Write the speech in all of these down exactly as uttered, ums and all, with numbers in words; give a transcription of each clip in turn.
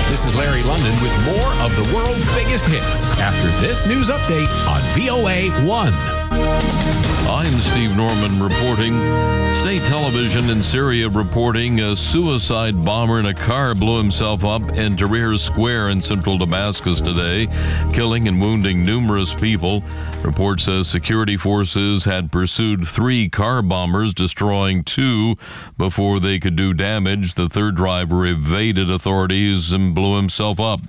This is Larry London with more of the world's biggest hits after this news update on V O A one. I'm Steve Norman reporting. State television in Syria reporting a suicide bomber in a car blew himself up in Tahrir Square in central Damascus today, killing and wounding numerous people. Report says security forces had pursued three car bombers, destroying two before they could do damage. The third driver evaded authorities and blew himself up.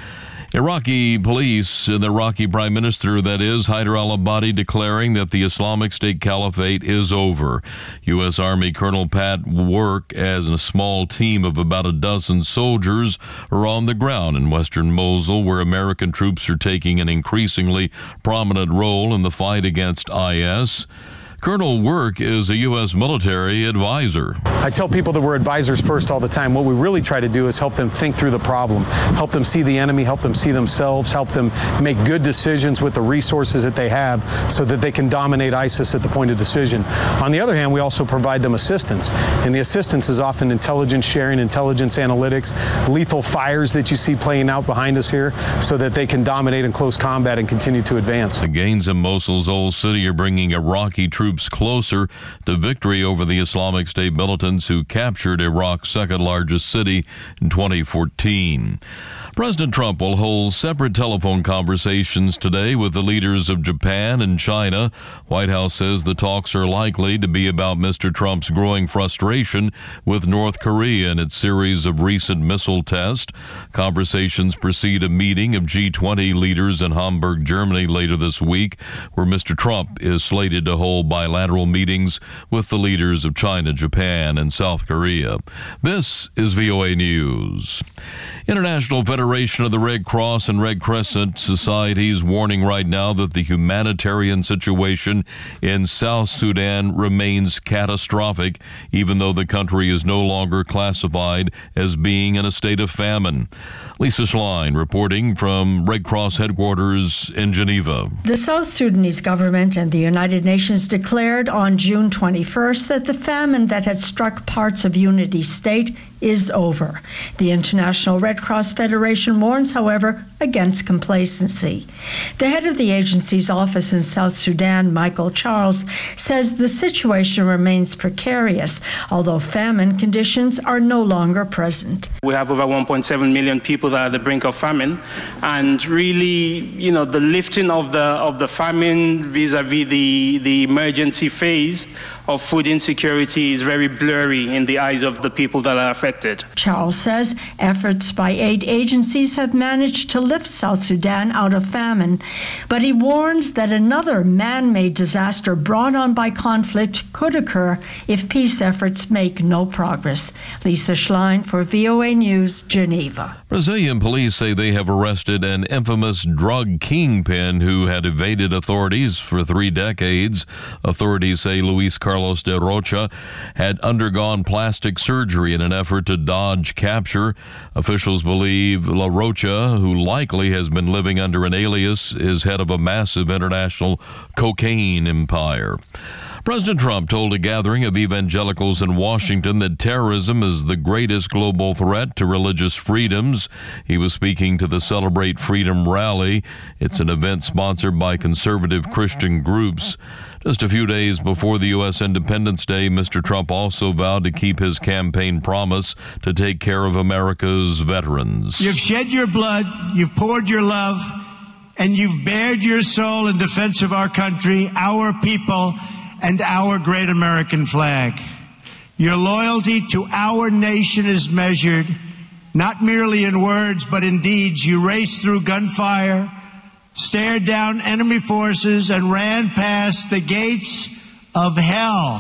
Iraqi police and the Iraqi Prime Minister, that is, Haider al-Abadi, declaring that the Islamic State Caliphate is over. U S. Army Colonel Pat Work, as a small team of about a dozen soldiers, are on the ground in western Mosul, where American troops are taking an increasingly prominent role in the fight against I S. Colonel Work is a U S military advisor. I tell people that we're advisors first all the time. What we really try to do is help them think through the problem, help them see the enemy, help them see themselves, help them make good decisions with the resources that they have so that they can dominate ISIS at the point of decision. On the other hand, we also provide them assistance, and the assistance is often intelligence sharing, intelligence analytics, lethal fires that you see playing out behind us here so that they can dominate in close combat and continue to advance. The gains in Mosul's old city are bringing Iraqi troops closer to victory over the Islamic State militants who captured Iraq's second largest city in twenty fourteen. President Trump will hold separate telephone conversations today with the leaders of Japan and China. White House says the talks are likely to be about Mister Trump's growing frustration with North Korea and its series of recent missile tests. Conversations precede a meeting of G twenty leaders in Hamburg, Germany later this week, where Mister Trump is slated to hold bilateral meetings with the leaders of China, Japan, and South Korea. This is V O A News. International Federation of the Red Cross and Red Crescent Societies warning right now that the humanitarian situation in South Sudan remains catastrophic, even though the country is no longer classified as being in a state of famine. Lisa Schlein reporting from Red Cross headquarters in Geneva. The South Sudanese government and the United Nations declared on June twenty-first that the famine that had struck parts of Unity State is over. The International Red Cross Federation warns, however, against complacency. The head of the agency's office in South Sudan, Michael Charles, says the situation remains precarious, although famine conditions are no longer present. We have over one point seven million people that are at the brink of famine, and really, you know, the lifting of the of the famine vis-a-vis the, the emergency phase of food insecurity is very blurry in the eyes of the people that are affected. Charles says efforts by aid agencies have managed to lift South Sudan out of famine, but he warns that another man-made disaster brought on by conflict could occur if peace efforts make no progress. Lisa Schlein for V O A News, Geneva. Brazilian police say they have arrested an infamous drug kingpin who had evaded authorities for three decades. Authorities say Luis Carlos de Rocha had undergone plastic surgery in an effort to dodge capture. Officials believe La Rocha, who likely has been living under an alias, is head of a massive international cocaine empire. President Trump told a gathering of evangelicals in Washington that terrorism is the greatest global threat to religious freedoms. He was speaking to the Celebrate Freedom rally. It's an event sponsored by conservative Christian groups. Just a few days before the U S Independence Day, Mister Trump also vowed to keep his campaign promise to take care of America's veterans. You've shed your blood, you've poured your love, and you've bared your soul in defense of our country, our people, and our great American flag. Your loyalty to our nation is measured not merely in words, but in deeds. You raced through gunfire, stared down enemy forces, and ran past the gates of hell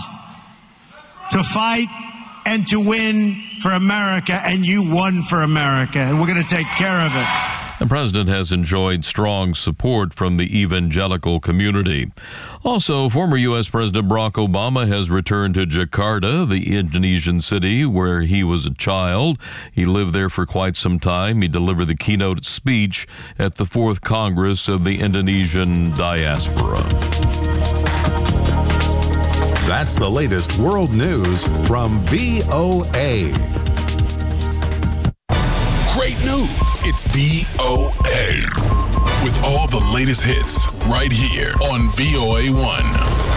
to fight and to win for America, and you won for America, and we're going to take care of it. The president has enjoyed strong support from the evangelical community. Also, former U S President Barack Obama has returned to Jakarta, the Indonesian city where he was a child. He lived there for quite some time. He delivered the keynote speech at the fourth Congress of the Indonesian diaspora. That's the latest world news from V O A. Great news! news. It's V O A. With all the latest hits right here on V O A one.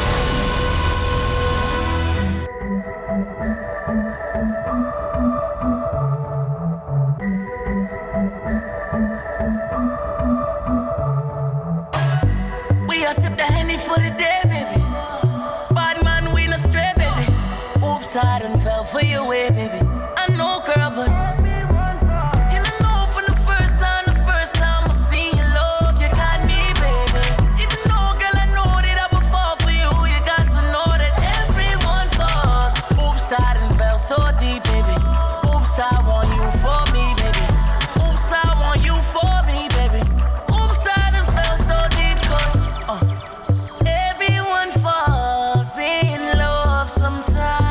I done fell for your way, baby. I know, girl, but and I know from the first time, the first time I seen your love, you got me, baby. Even though, girl, I know that I would fall for you, you got to know that everyone falls. Oops, I done fell so deep, baby. Oops, I want you for me, baby. Oops, I want you for me, baby. Oops, I done fell so deep, cause uh, everyone falls in love sometimes.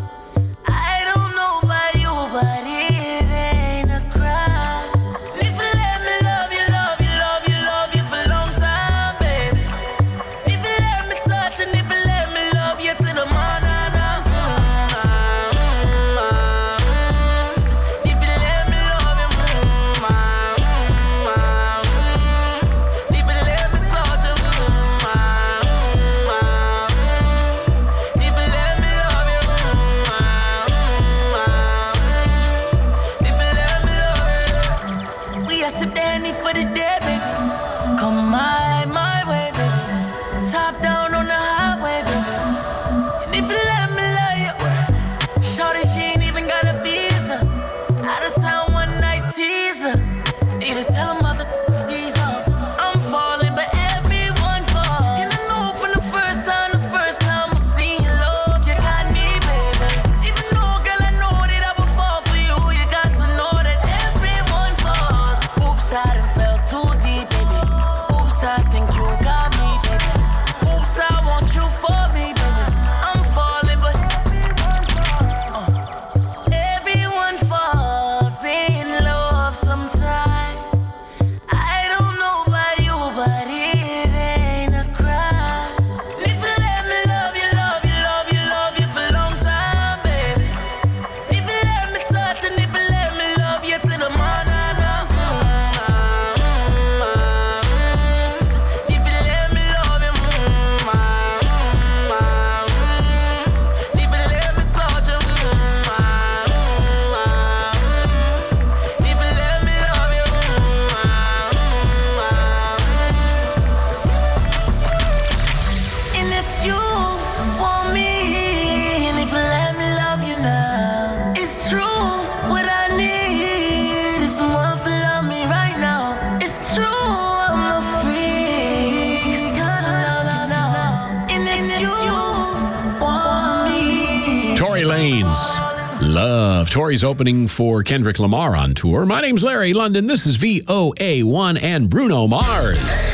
Tori's opening for Kendrick Lamar on tour. My name's Larry London. This is V O A one and Bruno Mars.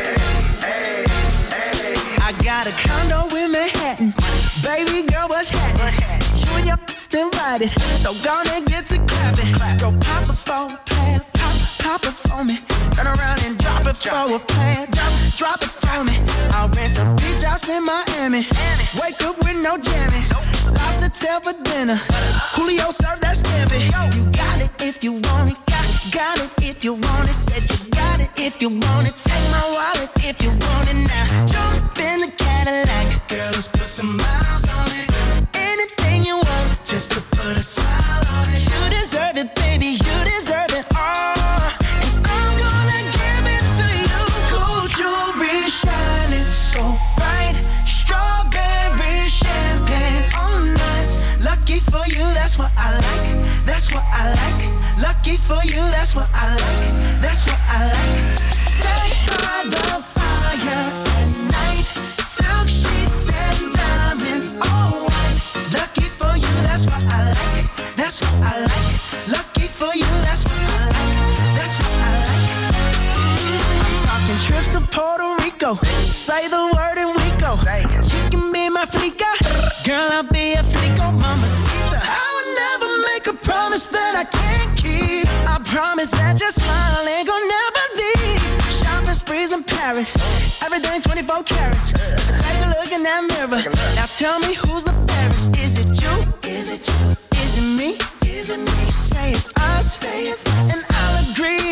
I got a condo in Manhattan. Baby girl, what's happening? You and your invited, so gonna get to clapping. Go pop it for a plan, pop, pop it for me. Turn around and drop it for a plan, drop, drop it for me. I'll rent a beach house in Miami. Wake up with no jammies. Lobster tail for dinner. Julio served that scampi. You got it if you want it. Got, got it if you want it. Said you got it if you want it. Take my wallet if you want it now. Jump in the Cadillac. Girl, let's put some miles on it. Anything you want, just to put a smile on it. You deserve it, baby. You deserve it all. And I'm gonna give it to you. Gold jewelry shining so bright. Strawberry champagne on us. Lucky for you, that's what I like. That's what I like. Lucky for you, that's what I like. That's what I like. Sex by the fire at night. Silk sheets and diamonds, all white. Lucky for you, that's what I like. That's what I like. Lucky for you, that's what I like. That's what I like. I'm talking trips to Puerto Rico. Say the word and we go. You can be my flica. Girl, I'll be a flico, mamacita. I would never make a promise that I can't keep. I promise that your smile ain't gonna never leave. Shopping sprees in Paris. Everything twenty-four carats. Take a look in that mirror. Now tell me who's the fairest. Is it you? Is it you? Is it me? Is it me? Say it's us. Say it's us. And I'll agree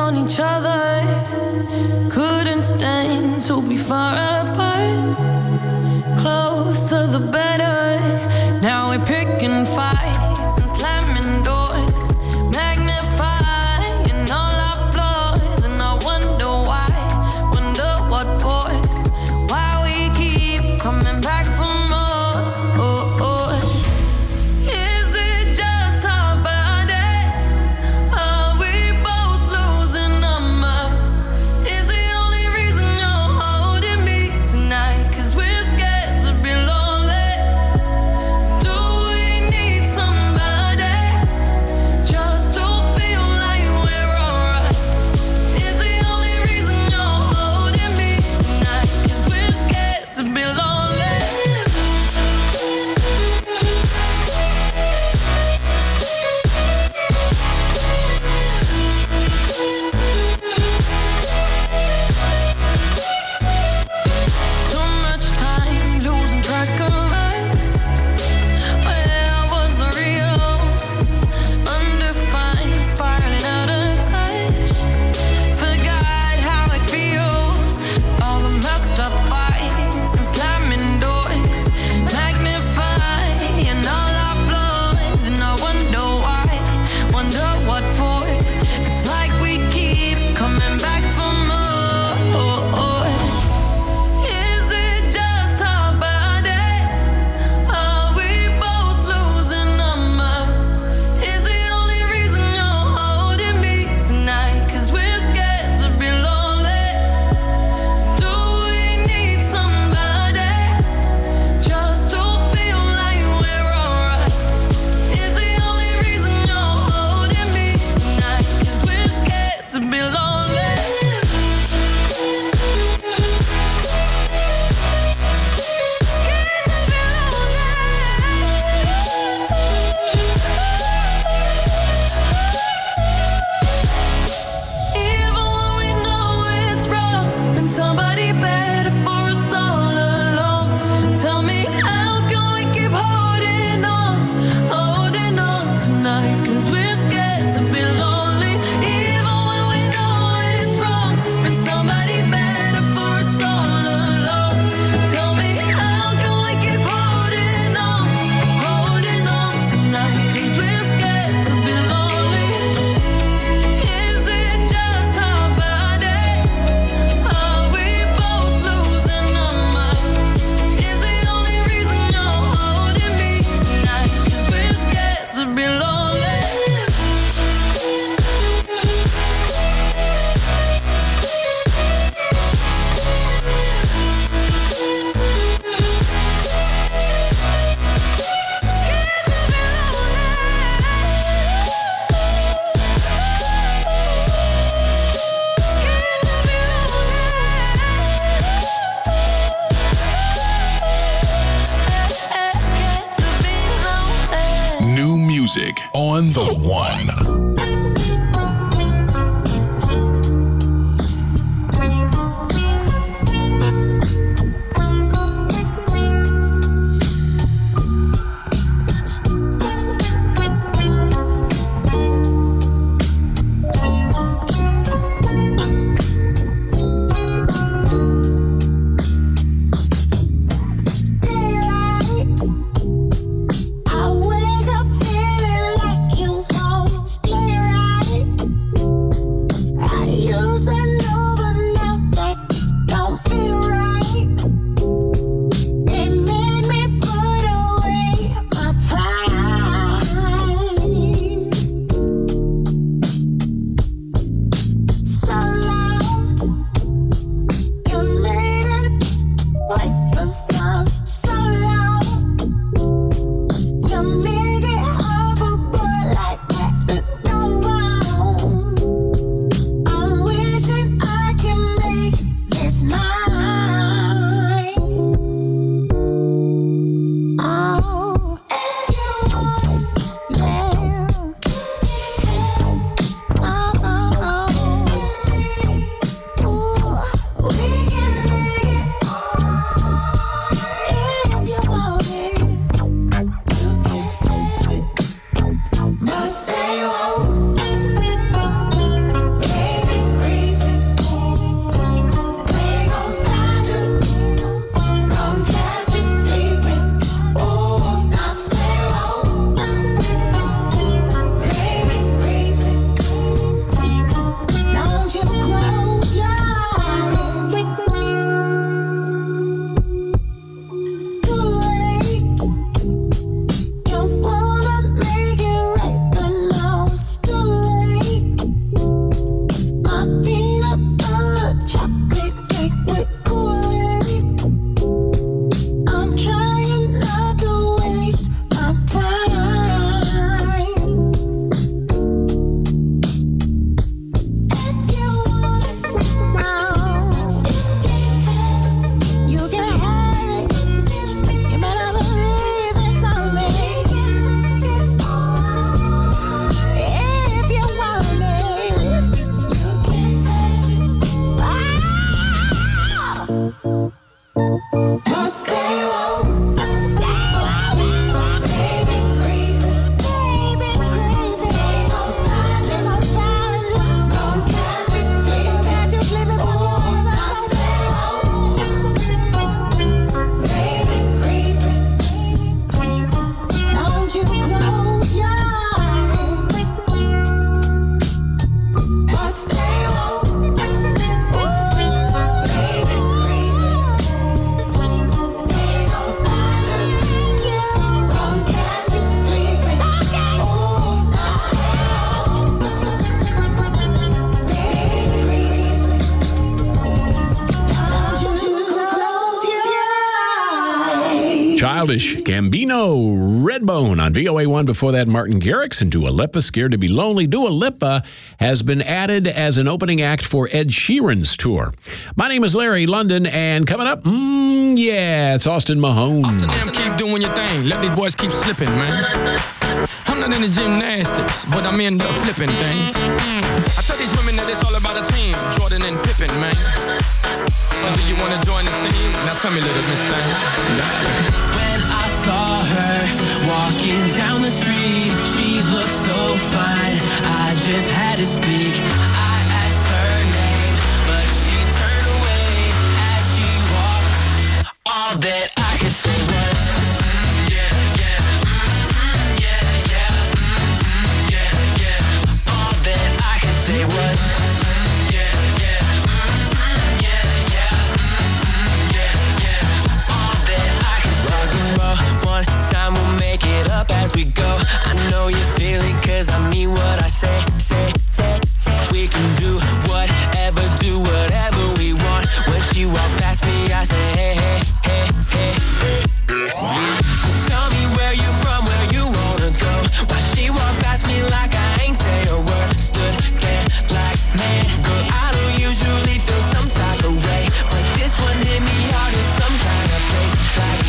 on each other, couldn't stand to be far apart. Closer the better. Now we're picking fights and slamming doors, magnifying all our flaws. And I wonder why, wonder what for, why we keep coming back for more. Oh, oh. Is it just our bodies? Are we both losing our minds? Is the only reason you're holding me tonight? 'Cause we're scared to be lonely. Do we need somebody just to feel like we're alright? Is the only reason you're holding me tonight? 'Cause we're scared to be lonely. Too much time losing track of us. Where was the real? Undefined, spiraling out of touch. Forgot how it feels. All the messed up fights and slamming doors, magnifying all our flaws. And I wonder why, wonder what for. It's like we keep coming back for more. Is it just our bodies? Are we both losing our minds? Is the only reason you're holding me tonight? 'Cause we're scared to be lonely. Do we need somebody just to feel like we're alright? Is the only reason you're holding me tonight? 'Cause we're scared to be lonely. Scared to be lonely. Even when we know it's wrong, been somebody better for us all along. Tell me, how can we keep holding on, holding on tonight? 'Cause we're scared to be lonely. Even when we know it's wrong, been somebody better for us all along. Tell me, how can we keep holding on, holding on tonight? 'Cause we're scared to be lonely. Is it just our bodies? Are we both losing our minds? Is the only reason you're holding me tonight? 'Cause we're scared to be lonely. Scared to be lonely. Scared to be lonely. Scared to be lonely. New music on the one. I wake up feeling like you won't clear Childish Gambino, Redbone on V O A one. Before that, Martin Garrix and Dua Lipa, Scared to Be Lonely. Dua Lipa has been added as an opening act for Ed Sheeran's tour. My name is Larry London, and coming up, mm, yeah, it's Austin Mahone. Austin, them keep doing your thing. Let these boys keep slipping, man. I'm not into gymnastics, but I'm into flipping things. I tell these women that it's all about a team, Jordan and Pippen, man. So do you want to join the team? Now tell me, little miss thing. When I saw her walking down the street, she looked so fine, I just had to speak. I asked her name, but she turned away as she walked. All that I could say was, yeah, yeah, yeah, yeah, yeah, yeah. All that I could say was, yeah, yeah, yeah, yeah, yeah, yeah. All that I could say was. Rock and roll, one time we'll make it up as we go. I know you feel it, cause I mean what I say, say, say, say. We can do whatever, do whatever we want. When she walk past me, I say, hey, hey, hey, hey, hey. So tell me where you from, where you wanna go. Why she walk past me like I ain't say a word. Stood there like, man, girl, I don't usually feel some type of way, but this one hit me hard in some kind of place. Like,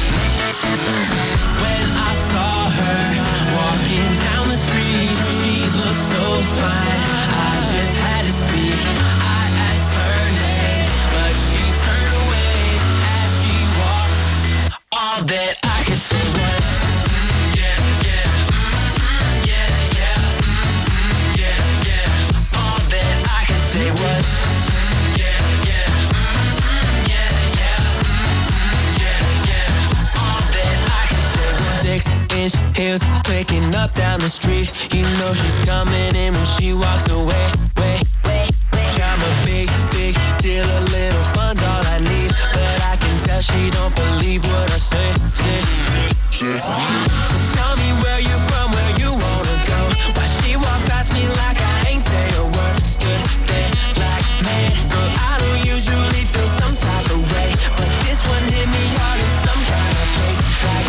when I saw her walking down the street, she looked so fine, I just had to speak. I asked her name, but she turned away as she walked. All that I could say was, yeah, yeah, yeah, yeah, yeah, yeah. All that I could say was, yeah, yeah, yeah, yeah, yeah, yeah. All that I could say was. Six inch heels clicking up down the street. You know she's coming in when she walks away. Wait, wait, wait. I'm a big, big deal. A little fun's all I need, but I can tell she don't believe what I say. Say, say, so tell me where you from, where you wanna go. Why she walk past me like I ain't say a word. Stood there like, man, girl, I don't usually feel some type of way, but this one hit me hard in some kind of place. Like,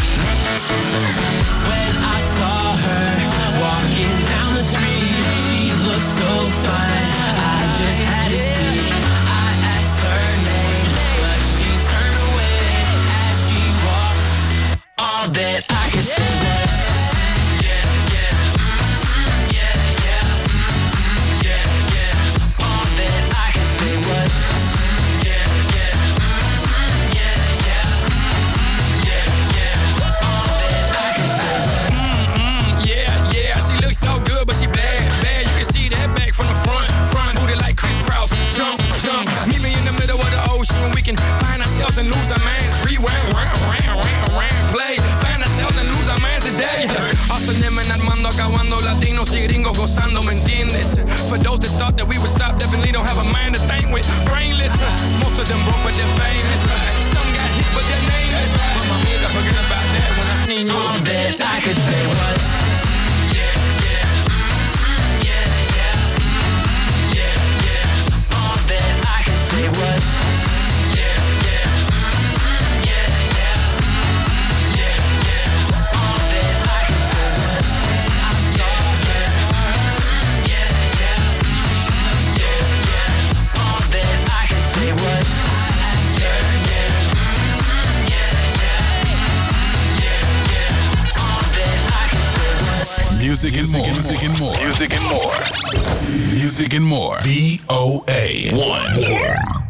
when I saw her walking down the street, she looked so fine, I just had to speak. I asked her name, but she turned away as she walked. All that I could say was, yeah, yeah, yeah, yeah, yeah, yeah. All that I could say was, yeah, yeah, yeah, yeah, yeah, yeah. All that I could say was. Mm-mm, yeah, yeah, she looks so good, but she bad, bad. You can see that back from the front, front booty like crisscross. Jump, jump, meet me in the middle of the ocean. We can find ourselves and lose our minds. Rewind, round, round, round, round, play. Find ourselves and lose our minds today. Austin, them and Armando acabando, latinos y gringos gozando, ¿me entiendes? For those that thought that we would stop, definitely don't have a mind to think with. Brainless, most of them broke but they're famous. Some got hits but they're nameless. But my amiga, forget about that when I seen you. All that I could say was, yeah, yeah, yeah, yeah, yeah, yeah. All that I could say was, yeah, yeah, yeah, yeah, yeah, yeah. All that I could say was, I saw her, yeah, yeah, yeah, yeah. All that I could say was, I asked her name, yeah, yeah, yeah, yeah. All that I could say was. Music and more. Music and more. Music and more. Music and more. V O A one.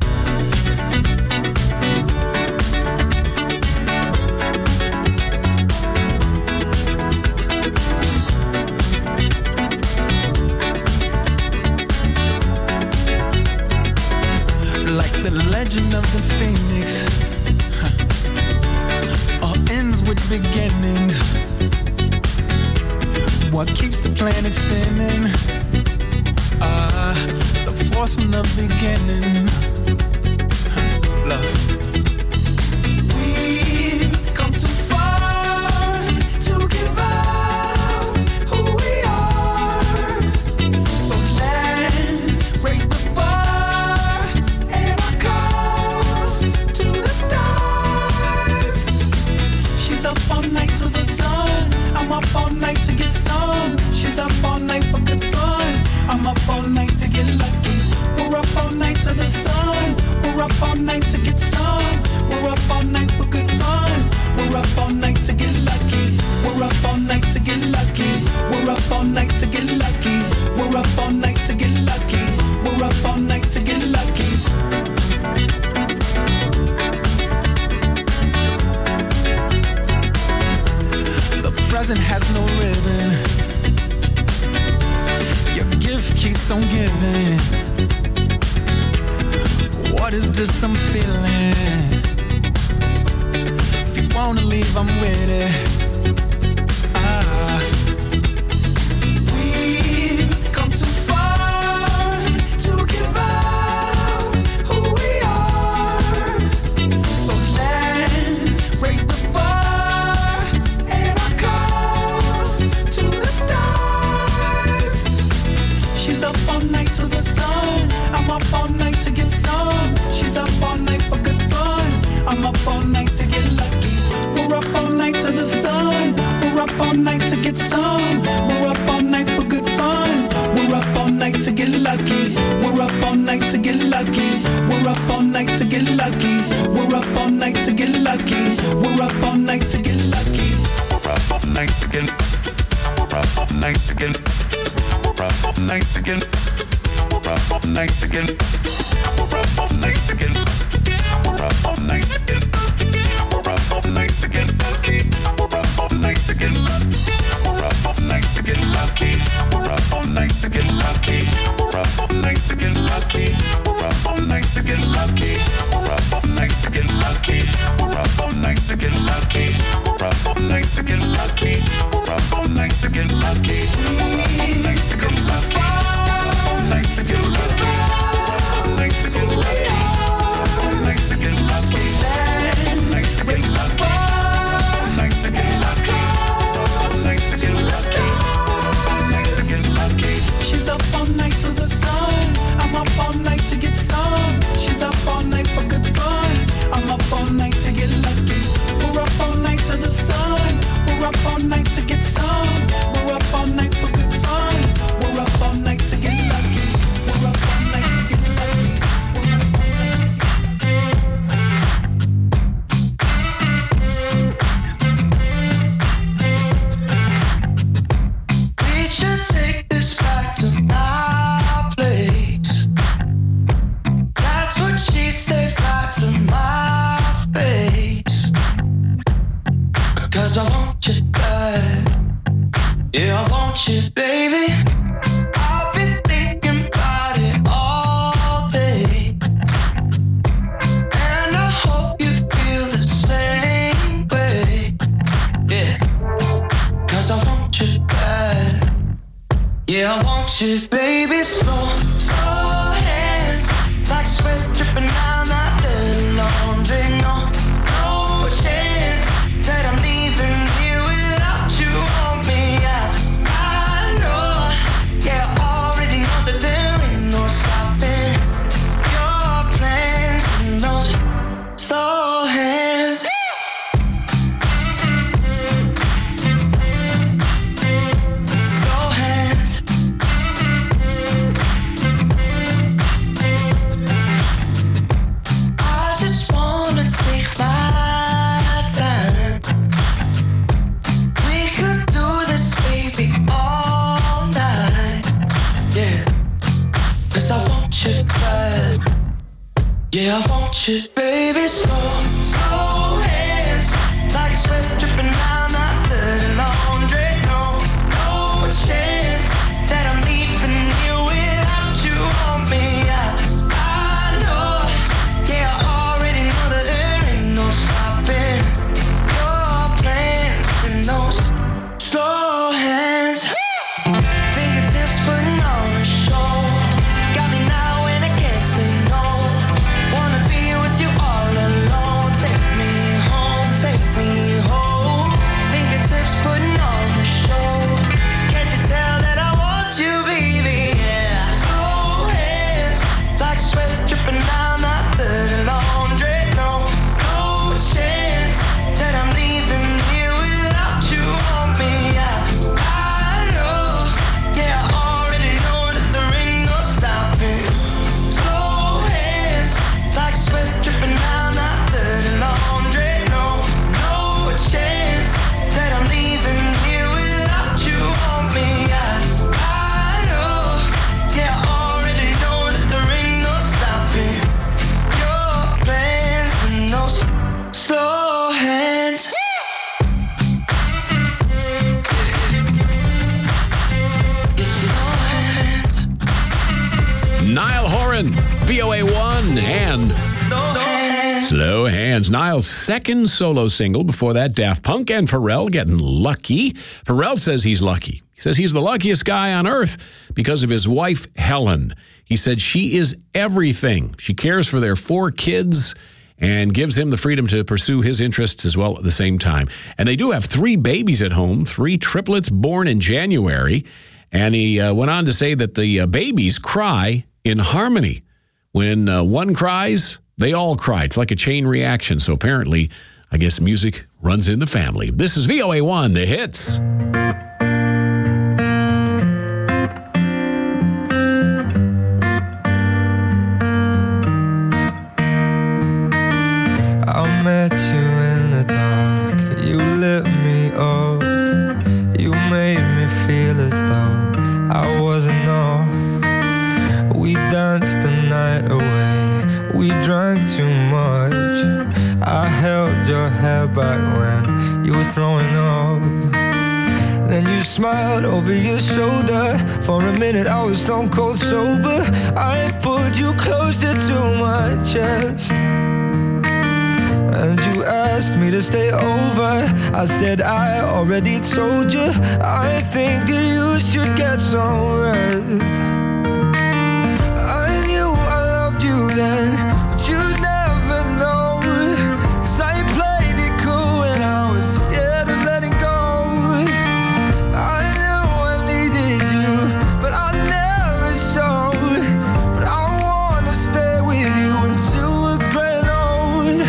Like the legend of the phoenix, huh. All ends with beginnings. What keeps the planet spinning? Ah, uh, the force from the beginning. Huh. Love. We've come too far to give up who we are. So let's raise the bar and our cups to the stars. She's up on all night to the sun. I'm up all night to get some. She's up all night for good fun. I'm up all night to get lucky. We're up all night to the sun. We're up all night to get some. We're up all night for good fun. We're up all night to get lucky. We're up all night to get lucky. We're up all night to get lucky. We're up all night to get lucky. We're up all night to get lucky. The present has no ribbon. Your gift keeps on giving. What is this I'm feeling? If you wanna leave, I'm with it. Ah. We've come too far to give up who we are. So let's raise the bar and our cups to the stars. She's up all night to the sun. I'm up all night to get some. She's up all night for good fun. I'm up all night to get lucky. We're up all night to the sun. We're up all night to get some. We're up all night for good fun. We're up all night to get lucky. We're up all night to get lucky. We're up all night to get lucky. We're up all night to get lucky. We're up all night to get lucky. We're up all night to get. We're up all night to get. We're up all night to get. We're up all night to get. We're up all night to get. We're up all night to get. We're up all night to get lucky. We're up all night to get lucky. We're up all night to get lucky. We're up all night to get lucky. We're up all night to get lucky. We're up all night to get lucky. We're up all night to get lucky. We're up all night to get lucky. We're up all night to get lucky. We're up all night to get lucky. We're up all night to get lucky. We're up all night to get lucky. We're up all night to get lucky. She's up all night to the sun. I'm up all night to get some. She's up all night for good fun. I'm up all night to get lucky. We're up all night to the sun. We're up all night to get some. We're up all night for good fun. We're up all night to get lucky. We're up all night to get lucky. We're up all night to get. We should take this back to my place. That's what she said right to my face. Because I want you bad. Yeah, I want you, baby. I've been thinking about it all day. And I hope you feel the same way. Yeah. Cause I want you bad. Yeah, I want you, baby. Slow, slow hands, like sweat dripping down my dirty laundry. No, no chance that I'm leaving here without you on me. I, I know, yeah, I already know that there ain't no stopping your plans and those slow hands. Slow hands. I just wanna take my time. We could do this, baby, all night. Yeah, cause I want you bad. Yeah, I want you, baby. Slow, slow hands, like sweat dripping down my dirty laundry. No, no chance that I'm leaving here without you on me. I, I know, yeah, I already know that there ain't no stopping your plans and those slow hands. Fingertips putting on a show. Got me now and I can't say no. Wanna be with you V O A one and Slow Hands. Niall's second solo single. Before that, Daft Punk and Pharrell getting lucky. Pharrell says he's lucky. He says he's the luckiest guy on earth because of his wife, Helen. He said she is everything. She cares for their four kids and gives him the freedom to pursue his interests as well at the same time. And they do have three babies at home, three triplets born in January. And he uh, went on to say that the uh, babies cry in harmony. When uh, one cries, they all cry. It's like a chain reaction. So apparently, I guess music runs in the family. This is V O A one, The Hits. I met you in the dark, you lit me up, you made me feel as though I wasn't off. We danced the night away, we drank too much. I held your hair back when you were throwing up. Then you smiled over your shoulder. For a minute I was stone cold sober. I pulled you closer to my chest, and you asked me to stay over. I said I already told you, I think that you should get some rest. I knew I loved you then, but you'd never know, 'cause I played it cool and I was scared of letting go. I knew I needed you, but I never showed. But I wanna stay with you until we're grown old.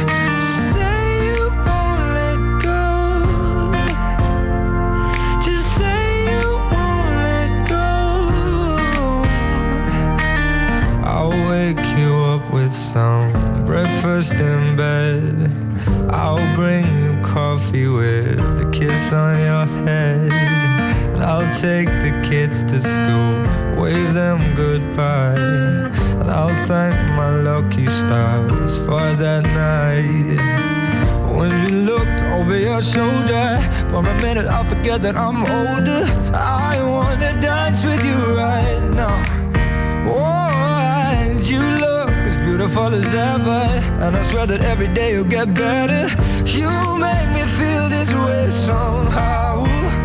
With some breakfast in bed, I'll bring you coffee with a kiss on your head, and I'll take the kids to school, wave them goodbye, and I'll thank my lucky stars for that night. When you looked over your shoulder, for a minute I forget that I'm older. I wanna dance with you right now. Oh, and you look beautiful as ever, and I swear that every day you'll get better. You make me feel this way somehow.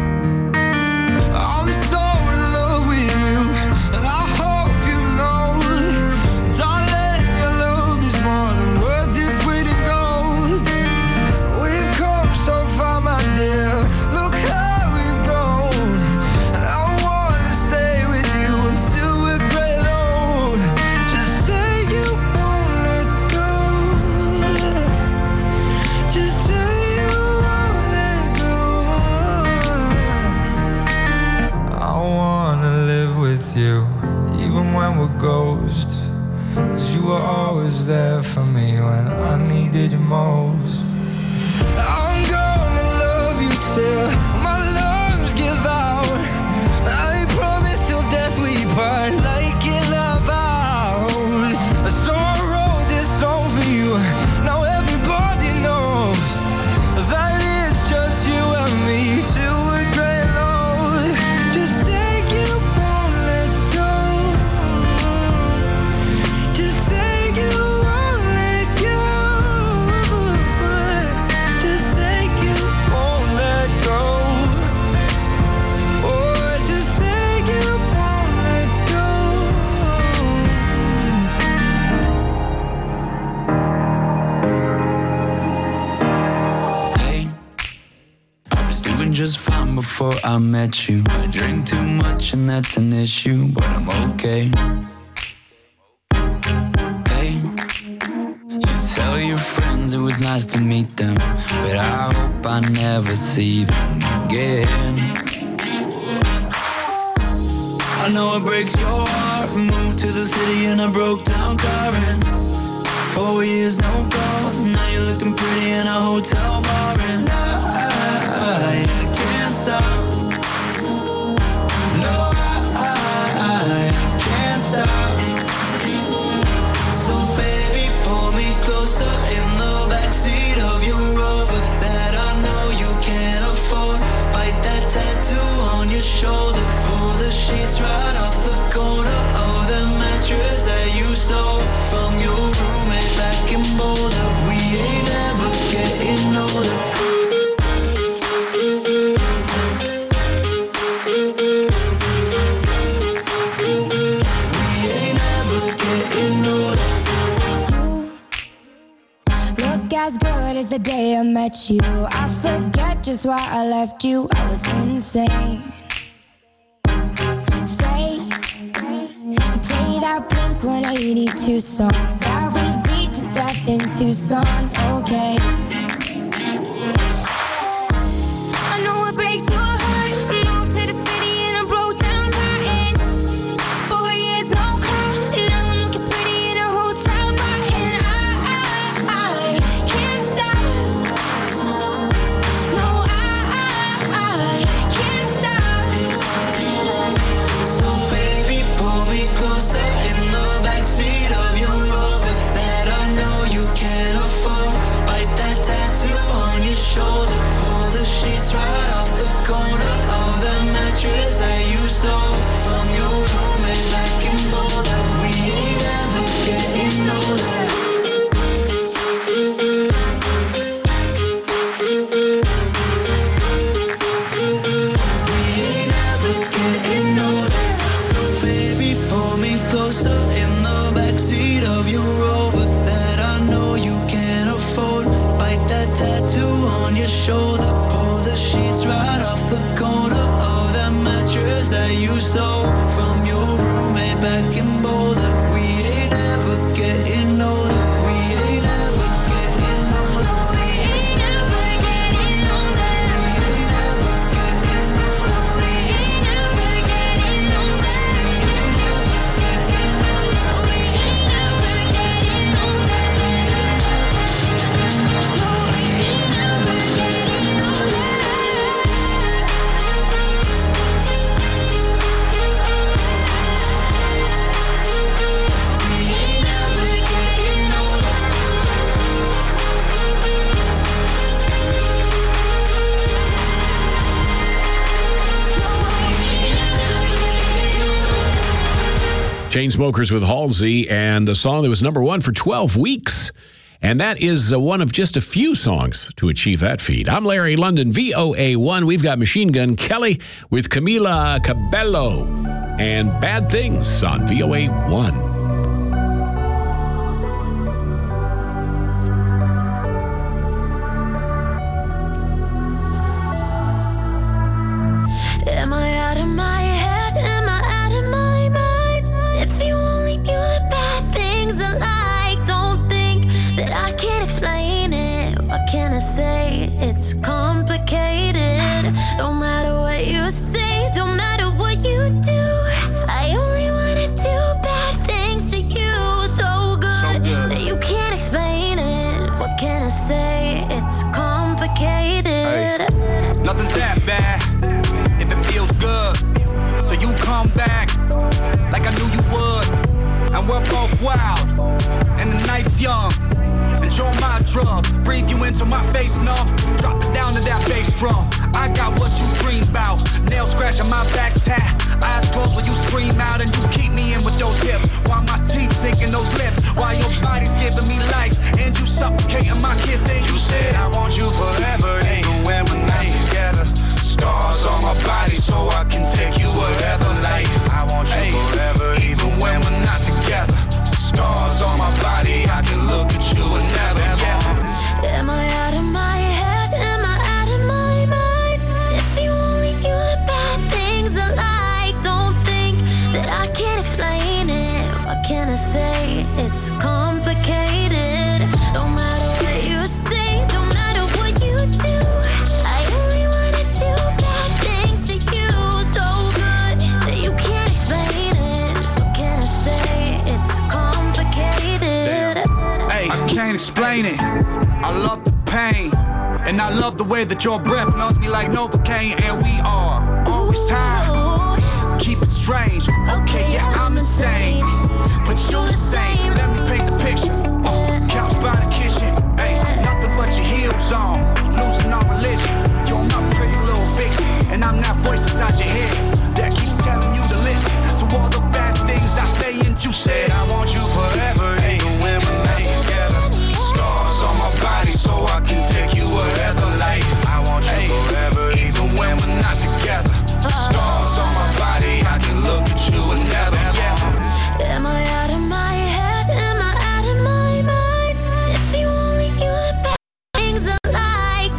I'm so in love with you, and I hope you know, darling, your love is more than worth its weight in gold. We've come so far, my dear, look how we've grown, and I wanna stay with you until we're great old. Just say you you, even when we're ghosts, 'cause you were always there for me when I needed you most. I'm gonna love you till my lungs give out. I promise till death we part, like in our vows. So I wrote this song for you, now everybody knows that it's just you and me till we're great old. Just say you just fine before I met you. I drink too much and that's an issue, but I'm okay. Hey, you tell your friends it was nice to meet them, but I hope I never see them again. I know it breaks your heart. Moved to the city in a broke down car, and four years no calls. Now you're looking pretty in a hotel bar, and I, I can't stop. No, I, I can't stop. So baby, pull me closer in the backseat of your Rover that I know you can't afford. Bite that tattoo on your shoulder. Pull the sheets right off the corner of the mattress that you stole forget you. I forget just why I left you. I was insane. Stay and play that Blink one eighty-two song that we beat to death in Tucson. Okay. I know it breaks your heart. Moved to the city and I broke down crying. Four years no call. Now I'm looking pretty in a hotel bar, and I, I, I can't stop. No, I, I, I can't stop. So baby, pull me closer in the backseat of your Rover that I know you can't afford. Bite that tattoo on your shoulder. Pull the sheets right off the corner of the mattress that you stole from your roommate back in Boulder. We ain't ever getting older. We ain't ever getting older. So baby, pull me closer in the backseat of your Rover that I know you can't afford. Bite that tattoo on your shoulder. Pull the sheets right off the corner of that mattress that you stole from your roommate back in Boulder. We ain't ever getting older. We ain't ever getting older. We ain't ever getting older. We ain't ever getting older. We ain't ever getting older. We ain't ever getting older. No, we ain't ever getting older. We ain't ever getting older. Chainsmokers with Halsey, and a song that was number one for twelve weeks. And that is uh, one of just a few songs to achieve that feat. I'm Larry London, V O A one. We've got Machine Gun Kelly with Camila Cabello and Bad Things on V O A one. Am I out of my head? Am I out of my mind? If you only knew the bad things I like, don't think that I can explain it. What can I say? It's complicated. No matter what you say, don't matter what you do, I only wanna do bad things to you. So good, So good. that you can't explain it. What can I say? It's complicated. Nothing's that bad if it feels good. So you come back like I knew you would. And we're both wild, and the night's young. Enjoy my drug, breathe you into my face numb. Drop it down to that bass drum. I got what you dream about. Nail scratch on my back tat. Eyes closed when you scream out, and you keep me in with those hips. While my teeth sink in those lips. While your body's giving me life, and you suffocating my kiss. Then you said I want you forever, even when we're not together. Scars on my body so I can take you wherever. Like I want you forever, even when we're not together. Scars on my body, I can look at you and never. Yeah. Am I out of my head? Am I out of my mind? If you only knew the bad things I like, don't think that I can explain it. What can I say? It's complicated. No matter what you say, don't matter what you do, I only wanna do bad things to you. So good that you can't explain it. What can I say? It's complicated. Hey, I can't explain it. I love the pain, and I love the way that your breath knows me like Novocaine. And we are always high. Keep it strange. Okay, yeah, I'm insane, but you the same. Let me paint the picture. Uh, couch by the kitchen. Hey, nothing but your heels on. Losing all religion. You're my pretty little fiction, and I'm that voice inside your head that keeps telling you to listen to all the bad things I say. And you said I want you forever, even when we're not together. Scars on my body so I can take you wherever. Like I want you forever, even when we're not together. Scars on my body, I can look at you and never. Yeah. Am I out of my head? Am I out of my mind? If you only knew the bad things I like,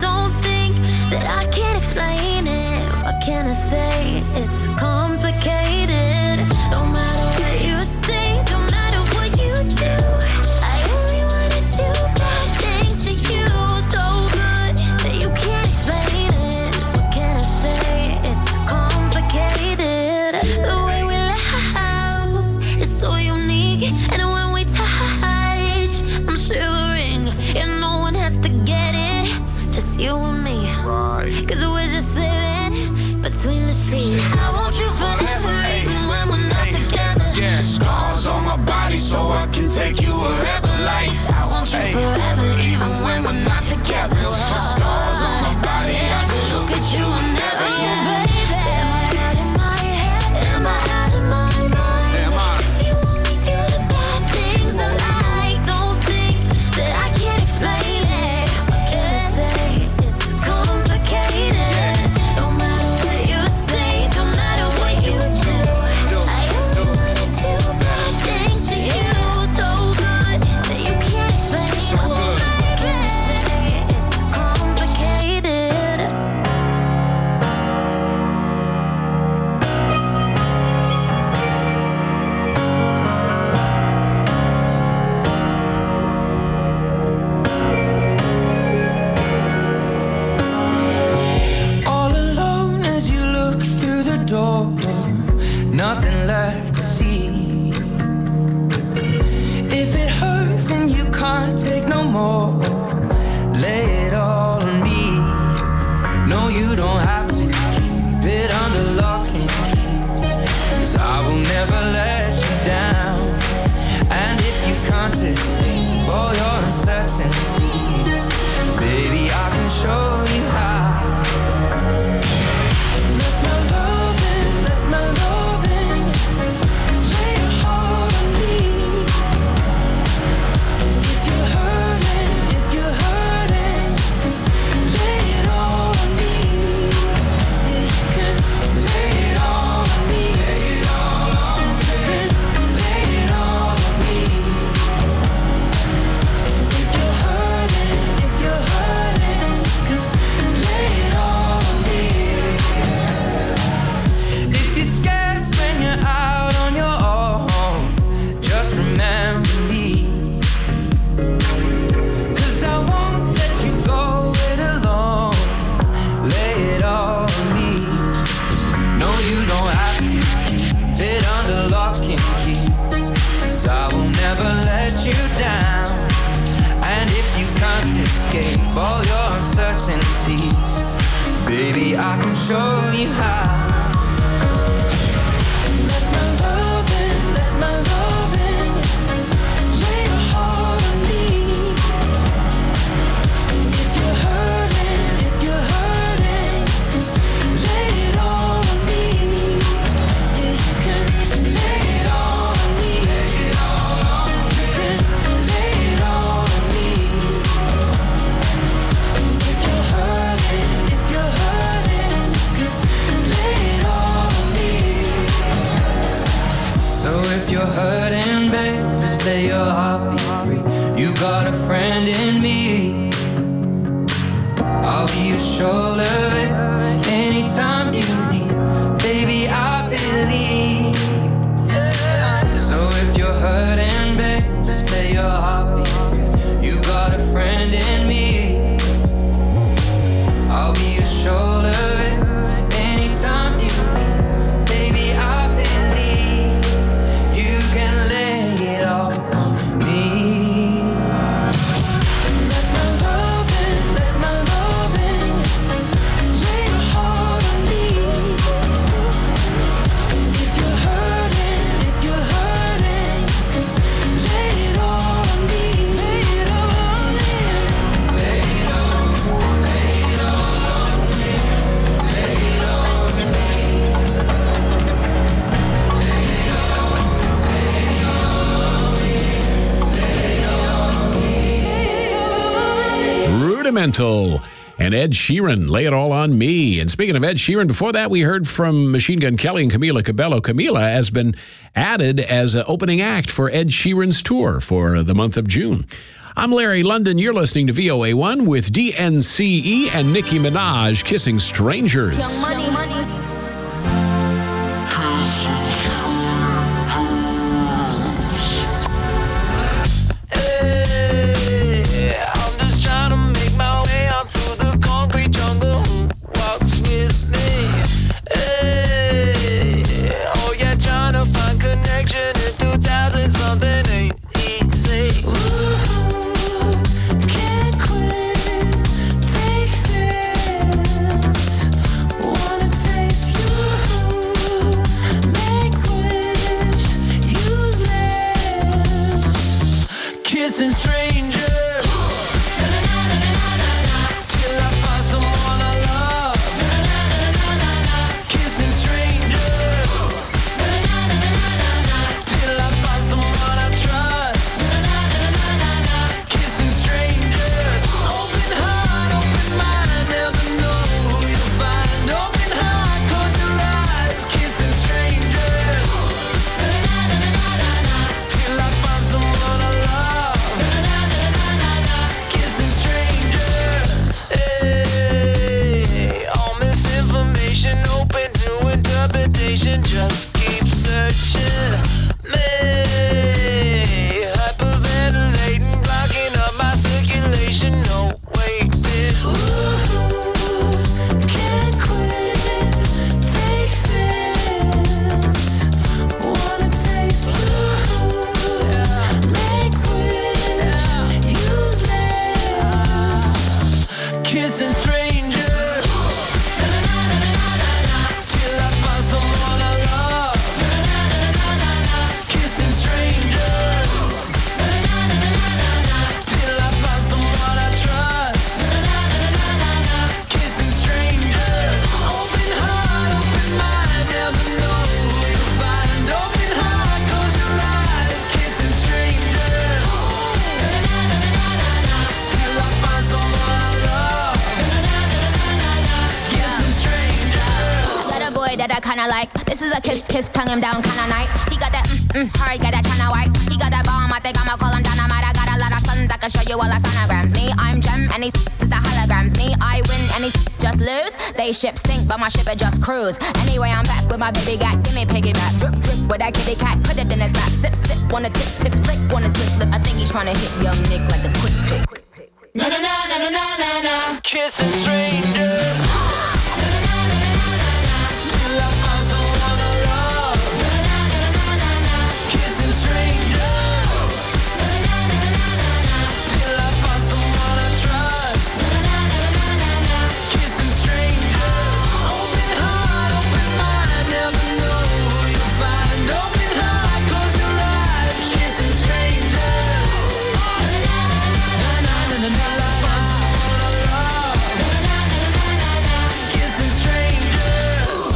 can I say? It's complicated. No matter what you say, no matter what you do, I only wanna do bad things to you. So good that you can't explain it. What can I say? It's complicated. The way we laugh is so unique, and when we touch, I'm shivering. And no one has to get it, just you and me. Cause we're just living between the sheets. I want you forever, even when we're not together. Yeah, scars on my body so I can take you wherever, like I want you forever, even when we're not together. Scars on my body, I can look at you and never, yeah. Am I out of my head? Am I out of my mind? Am I? If you only knew the bad things I like, don't think that I can't explain it. What can I say? It's complicated. No matter what you say, no matter what you do, I only wanna do bad things to you. So good that you can't explain it. What can I say? It's complicated. All alone as you look through the door, nothing left to see. If it hurts and you can't take no more, lay it all on me. No, you don't have to keep it under lock and key, 'cause I will never let you down. And if you can't escape all your uncertainties, baby, I can show you how. Let my loving, let my loving lay your heart on me. If you're hurting, if you're hurting, lay it all on me. Yeah, you can lay it all on me. Lay it all on me. You can lay it all on me. If you're hurting, if you're hurting, you can lay it all on me. If you're scared when you're out on your own, just remember me. 'Cause I won't let you go it alone. Lay it all on me. No, you don't have to keep it under lock and key, 'cause I will never let you down. And if you can't escape all your uncertainties, baby, I can show you how. Let my loving, let my loving lay your heart on me. If you're hurting, if you're hurting, lay it all on me. Yeah, you can lay it all on me. Lay it all on me. You can lay it all on me. If you're hurting, if you're hurting, you can lay it all on me. So if you're hurting, babe, just let your heart be free. You got a friend in me. I'll be your shoulder, babe, anytime you need. Baby, I believe. So if you're hurting, babe, just let your heart be free. You got a friend in me. I'll be your shoulder, babe, anytime you need. Baby, I believe you can lay it all on me. Let my loving, let my loving lay your heart on me. If you're hurting, if you're hurting, lay it all on me. Lay it all on me. Lay it all, lay it all on me. Lay it all on me. Lay it all, lay it all on me. Lay it all on me. Rudimental and Ed Sheeran, Lay It All On Me. And speaking of Ed Sheeran, before that we heard from Machine Gun Kelly and Camila Cabello. Camila has been added as an opening act for Ed Sheeran's tour for the month of June. I'm Larry London. You're listening to V O A one with D N C E and Nicki Minaj, Kissing Strangers. Young money, money. Just keep searching me, hyperventilating, blocking up my circulation. No waiting. Ooh, can't quit. Take sips. Wanna taste you. Make wish. Use lips. Kissing strangers. Till I find someone I love. Kissing strangers. Till I find someone I trust. Kissing strangers. Open heart, open mind. Never know who you'll find. Open heart, close your eyes. Kissing strangers. Till I find someone I love. Kissing strangers. Got a boy that I kinda like. This is a kiss, kiss, tongue him down kinda night. He got that mm, mm, hard, got that China white. He got that bomb, I think I'ma call him dynamite. I got a lot of sons, I can show you all the sonograms. Me, I'm gem, and he is the holograms. Me, I win, and he just lose. They ship sink, but my ship it just cruise. Anyway, I'm back with my baby gat. Give me piggyback, drip, drip with that kitty cat. Put it in his lap, sip, sip, wanna tip, tip, lick, wanna slip, lip. I think he's trying to hit young Nick like a quick pick. Na na na na na na na na. Kissing strangers. Till I find someone I love. Kissing strangers. Till I find someone I trust. Kissing strangers. Open heart, open mind. Never know who you'll find. Open heart, close your eyes. Kissing strangers. Na na na na. Till I find someone I love. Kissing strangers.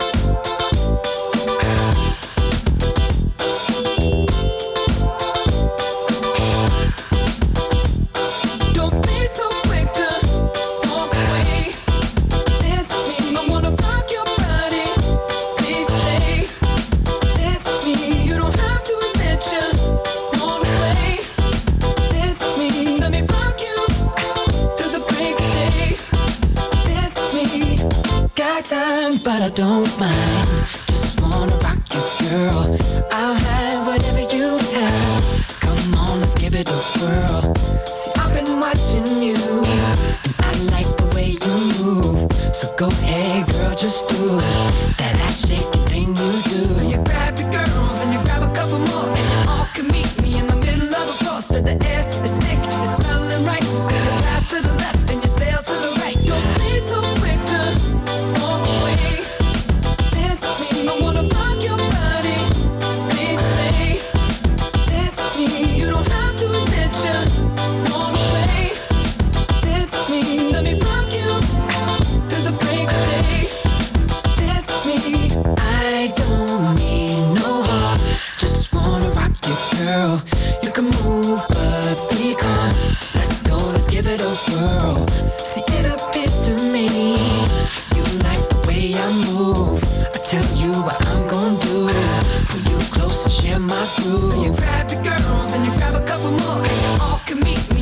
Don't be so quick to walk away. It's me. I wanna rock your body. Please stay. It's me. You don't have to admit you want away. It's me. Let me rock you to the break of day. It's me. Got time, but I don't mind. Just wanna rock you, girl. I'll have whatever you have. Come on, let's give it a whirl. See, I've been watching you, and I like the way you move. So go ahead, girl, just do that ass shaking thing you do. So you grab your girls and you grab a couple more, and you all can meet me in the middle of the floor. So the air is thick, it's smelling right. So you pass to the left and you sail to the right. Don't be so quick to walk away. It's me. I wanna rock your body. Please stay. It's me. You don't have to admit you want away. It's me. Let me rock you to the break of day. It's me. I don't need no heart. Just wanna rock you, girl. You can move, but be calm. Let's go, let's give it a whirl. See, it appears to me you like the way I move. I tell you what I'm gonna do. Pull you close and share my groove. So you grab your girls and you grab a couple more, and you all can meet me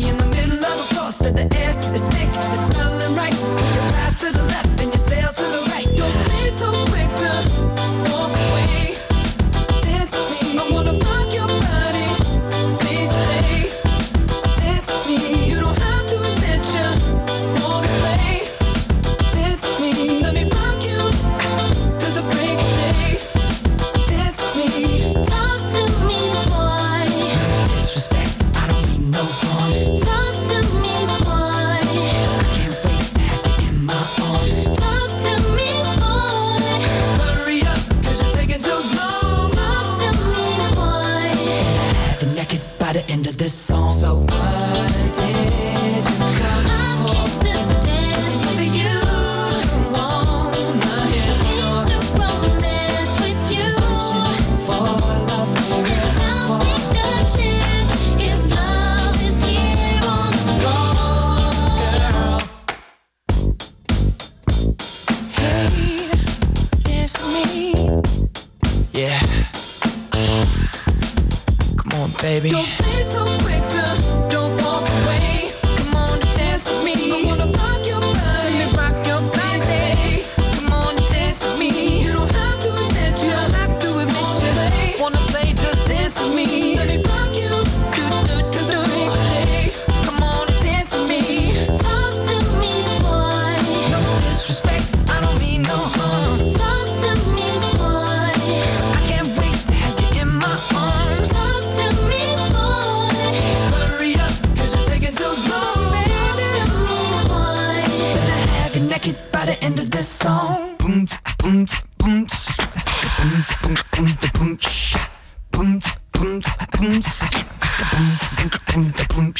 to the air, it's thick, it's smelling right. So you pass to the left and you sail to the right. Don't be so quick to walk away. It's me. I wanna rock your body. Please stay. It's me. You don't have to admit you walk away. It's me. Let me rock you to the break of day. It's me. Talk to me, boy. Disrespect, I don't mean no harm. Talk to me, boy. I can't wait to have you in my arms. Talk to me, boy. Hurry up, cause you're taking too long. Talk to me, boy. Have you naked by the end of this song. So what did you come I for? came to dance with you. Wanna hear your Came to romance with you. for love. Now take a chance if love is here on the floor. Hey, it's me. Yeah. Come on, baby. Don't be so quick to don't walk away. Come on, dance with me. I wanna rock your body. Let me rock your body. Come on, dance with me. You don't have to admit you. Don't have to admit you. Wanna play, just dance with me. Let me rock you. Do do do do. Come on, dance with me. Talk to me, boy. No disrespect, I don't mean no harm. Talk to me, boy. I can't wait to have you in my arms. Talk to me, boy. Hurry up, cause you're taking too long. Talk to me, boy. Better have you naked by the end of this song. Boom, boom, boom, boom, boom, boom, boom, boom, boom, boom, boom, boom,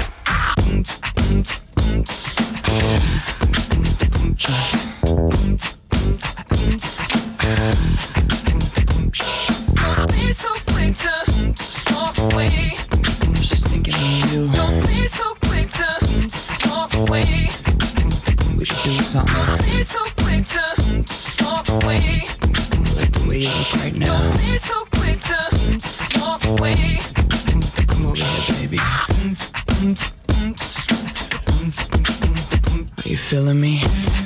Don't be so quick to walk away. I'm just thinking of you. Don't be so quick to walk away. We should do something. Don't be so quick to walk away. Like the way you look right now. Don't be so quick to walk away. Come over here, baby. Are you feeling me?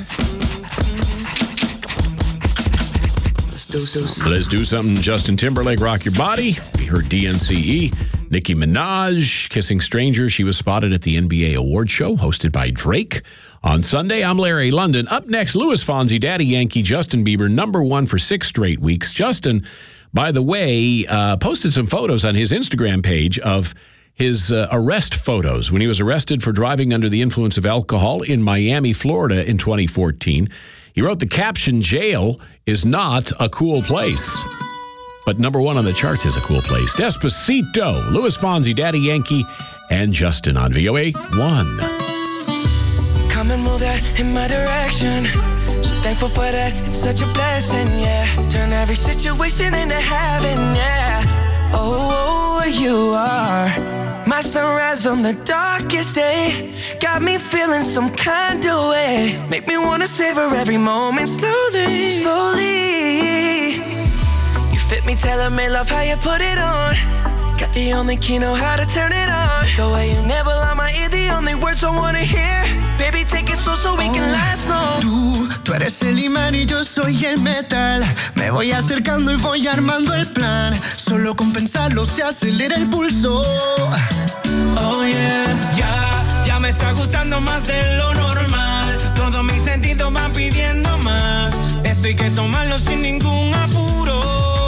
Let's do something. Let's do something. Justin Timberlake, Rock Your Body. We heard D N C E. Nicki Minaj, Kissing Strangers. She was spotted at the N B A Awards show hosted by Drake. On Sunday, I'm Larry London. Up next, Louis Fonsi, Daddy Yankee, Justin Bieber, number one for six straight weeks. Justin, by the way, uh, posted some photos on his Instagram page of his uh, arrest photos when he was arrested for driving under the influence of alcohol in Miami, Florida in twenty fourteen. He wrote the caption, "Jail is not a cool place." But number one on the charts is a cool place. Despacito, Louis Fonsi, Daddy Yankee, and Justin on V O A one. Come and move that in my direction. So thankful for that, it's such a blessing, yeah. Turn every situation into heaven, yeah. Oh, you are my sunrise on the darkest day. Got me feeling some kind of way. Make me wanna savor every moment slowly, slowly. You fit me, tailor-made, love how you put it on. Got the only key, know how to turn it on. The way you never lie my ear, the only words I wanna hear. Baby, take it slow so we can last long. Tú, tú eres el imán y yo soy el metal. Me voy acercando y voy armando el plan. Solo con pensarlo se acelera el pulso. Oh yeah, ya, ya me está gustando más de lo normal. Todos mis sentidos van pidiendo más. Esto hay que tomarlo sin ningún apuro.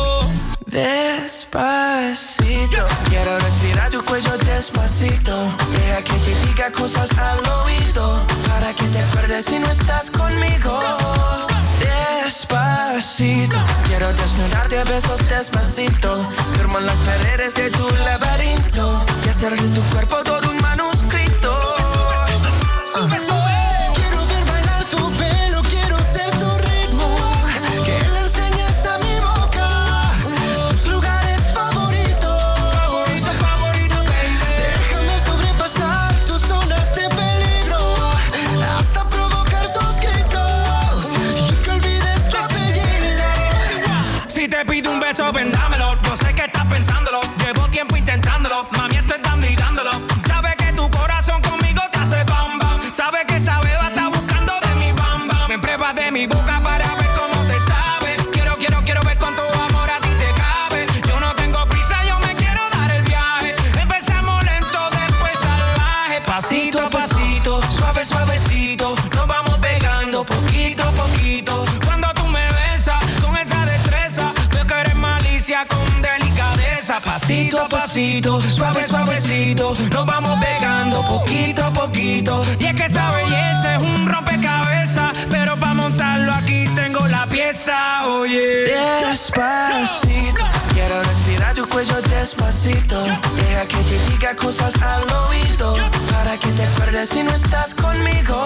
Despacito, quiero respirar tu cuello despacito. Deja que te diga cosas al oído, para que te acuerdes si no estás conmigo. Despacito, quiero desnudarte a besos despacito. Firmo en las paredes de tu laberinto y hacer de tu cuerpo todo un manuscrito. Sube, sube. Quiero ver bailar tu pelo, quiero ser tu ritmo. Que le enseñes a mi boca tus lugares favoritos. Favorito, favorito, baby. Déjame sobrepasar tus zonas de peligro hasta provocar tus gritos y que olvides tu apellido. Si te pido un beso, ven dámelo. Yo sé que estás pensándolo. Llevo tiempo intentándolo. Mami, estoy dando y dándolo. Sabes que tu corazón conmigo te hace bomba. pasito a pasito, suave, suavecito, nos vamos pegando poquito a poquito. Y es que esa belleza es un rompecabezas, pero para montarlo aquí tengo la pieza, oye. Despacito, quiero respirar tu cuello despacito. Deja que te diga cosas al oído, para que te acuerdes si no estás conmigo.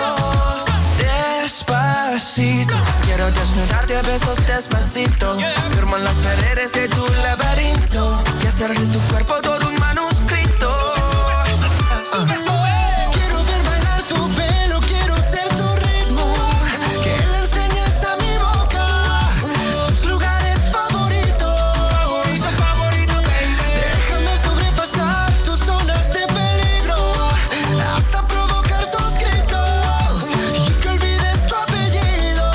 Despacito, quiero desnudarte a besos despacito. Firman las paredes de tu laberinto y hacer de tu cuerpo todo un manuscrito. Uh. Quiero ver bailar tu pelo, quiero ser tu ritmo, que le enseñes a mi boca tus lugares favoritos. Favorito, favorito, baby. Déjame sobrepasar tus zonas de peligro, hasta provocar tus gritos y que olvides tu apellido.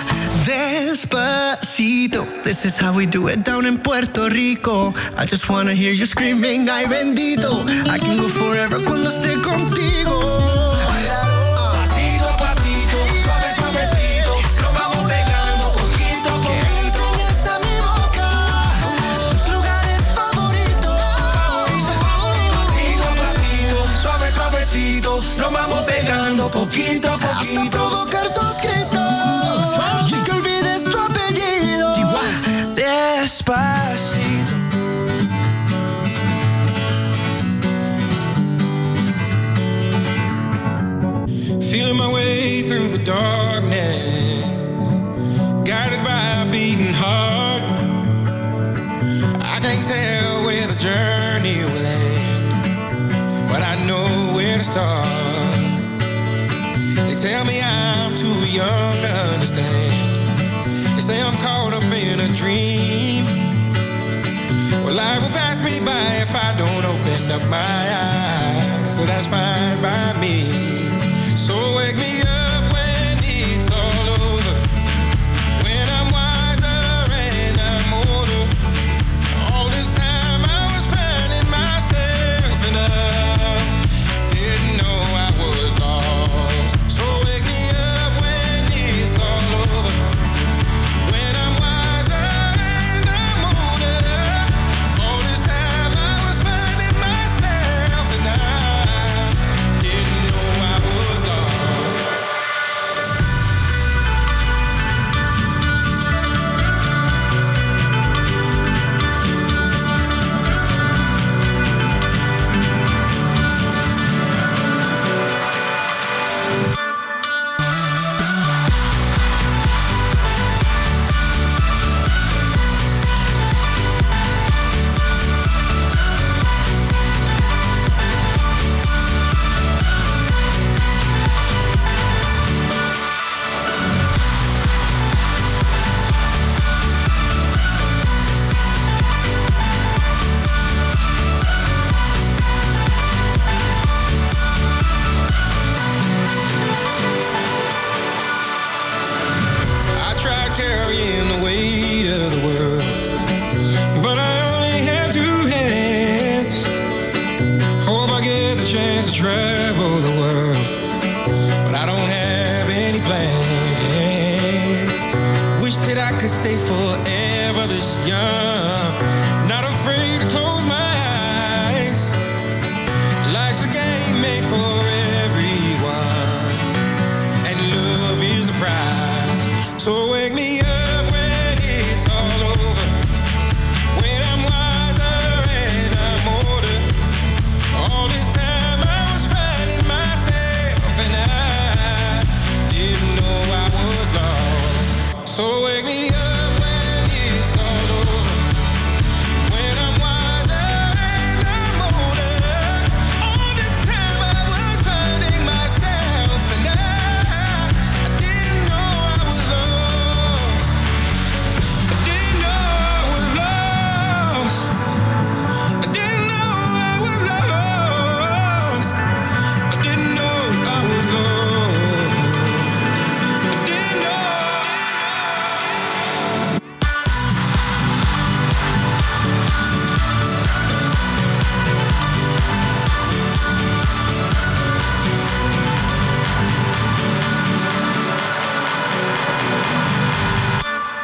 Despacito, this is how we do it down in Puerto Rico. I just wanna hear you screaming, ay bendito. I can go forever cuando esté contigo. Pasito a pasito, suave, suavecito, nos vamos pegando poquito a poquito. Que le enseñes a mi boca tus lugares favoritos. Pasito a pasito, suave, suavecito, nos vamos pegando poquito a poquito. Hasta provocar tus gritos y que olvides tu apellido. Despacito. Feeling my way through the darkness, guided by a beating heart. I can't tell where the journey will end, but I know where to start. They tell me I'm too young to understand. They say I'm caught up in a dream. Well, life will pass me by if I don't open up my eyes. So that's fine by me. So wake me up when it's all over, when I'm wiser and I'm older. All this time I was finding myself and I didn't know I was lost. So wake me up when it's all over, when I'm wiser and I'm older. All this time I was finding myself and I didn't know I was lost. I tried carrying the weight of the world, but I only have two hands. Hope I get the chance to travel the world, but I don't have any plans. Wish that I could stay forever this young, not afraid to close my eyes. Life's a game made for everyone, and love is the prize. So wake me up when it's all over, when I'm wiser and I'm older. All this time I was finding myself and I didn't know I was lost. So wake me up.